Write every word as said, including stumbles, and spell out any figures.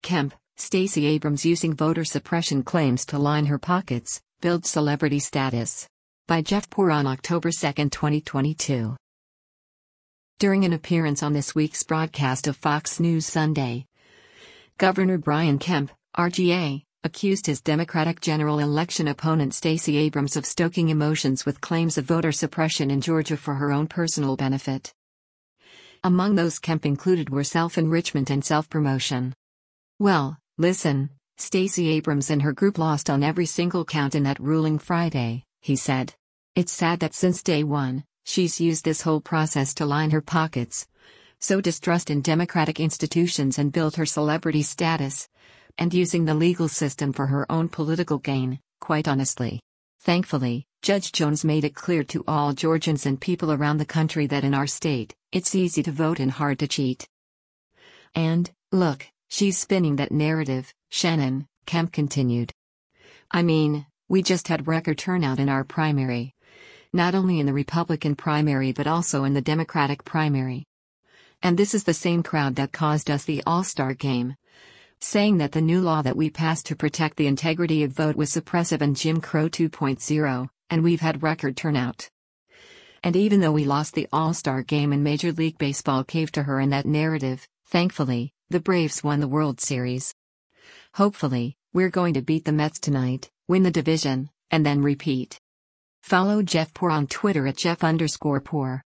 Kemp, Stacey Abrams using voter suppression claims to line her pockets, build celebrity status. By Jeff Poor on October second, twenty twenty-two. During an appearance on this week's broadcast of Fox News Sunday, Governor Brian Kemp, R G A, accused his Democratic general election opponent Stacey Abrams of stoking emotions with claims of voter suppression in Georgia for her own personal benefit. Among those Kemp included were self-enrichment and self-promotion. "Well, listen, Stacey Abrams and her group lost on every single count in that ruling Friday," he said. "It's sad that since day one, she's used this whole process to line her pockets, sow distrust in democratic institutions and build her celebrity status, and using the legal system for her own political gain, quite honestly. Thankfully, Judge Jones made it clear to all Georgians and people around the country that in our state, it's easy to vote and hard to cheat. And, look, she's spinning that narrative, Shannon," Kemp continued. "I mean, we just had record turnout in our primary. Not only in the Republican primary but also in the Democratic primary. And this is the same crowd that caused us the All-Star game, saying that the new law that we passed to protect the integrity of vote was suppressive and Jim Crow two point oh, and we've had record turnout. And even though we lost the All-Star game and Major League Baseball caved to her in that narrative, thankfully, the Braves won the World Series. Hopefully, we're going to beat the Mets tonight, win the division, and then repeat." Follow Jeff Poor on Twitter at Jeff underscore Poor.